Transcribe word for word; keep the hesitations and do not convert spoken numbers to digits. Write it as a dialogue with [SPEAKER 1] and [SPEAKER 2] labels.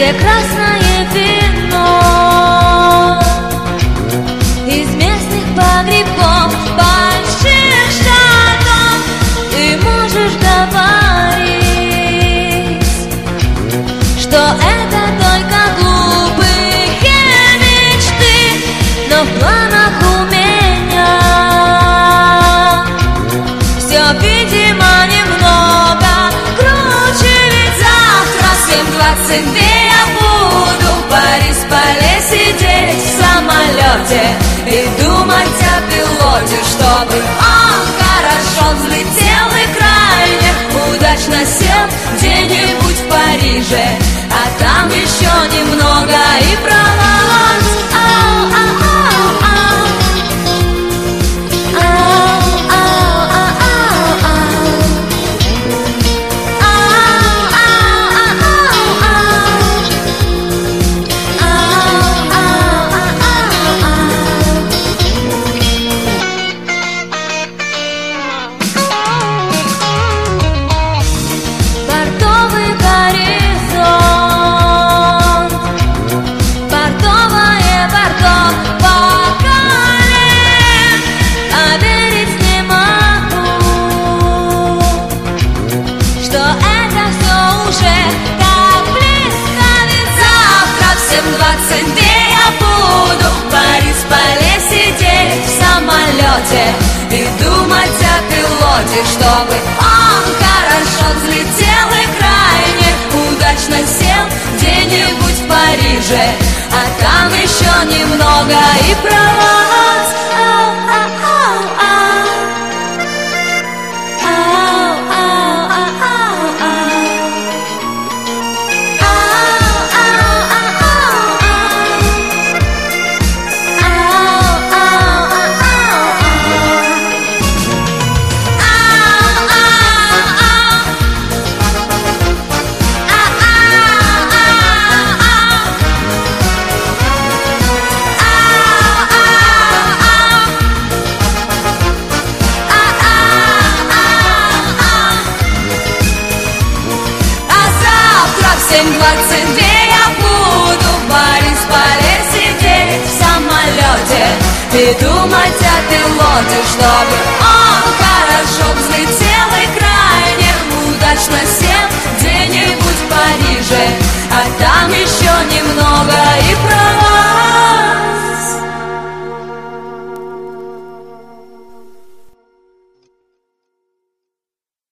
[SPEAKER 1] где красное вино из местных погребов, больших шагов. Ты можешь говорить, что это только глупые мечты, но в планах у меня все, видимо, немного круче. Ведь завтра в семь двадцать две я буду в Борисполе сидеть в самолете и думать о пилоте, чтобы он хорошо взлетел и крайне удачно сел где-нибудь в Париже, а там еще немного и Прованс. Ау, ау, ау, ау. Ау, ау, ау, ау. Портовый горизонт, портовое бордо по колен, а верить не могу, что это все уже так близко. Ведь завтра в семь двадцать две я буду в Борисполе сидеть в самолете и думать о пилоте, чтобы он хорошо взлетел и крайне удачно сел где-нибудь в Париже, а там еще немного и Прованс. Ау, ау, ау. Ау, ау, ау, ау. Ау, ау, ау, ау. Ау, ау, ау, семь двадцать две я буду в Борисполе сидеть в самолете и думать о пилоте, чтобы он хорошо взлетел и крайне удачно сел